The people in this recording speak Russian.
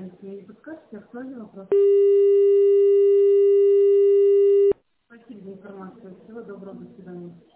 если не подскажете, актуальный вопрос. Спасибо за информацию. Всего доброго, до свидания.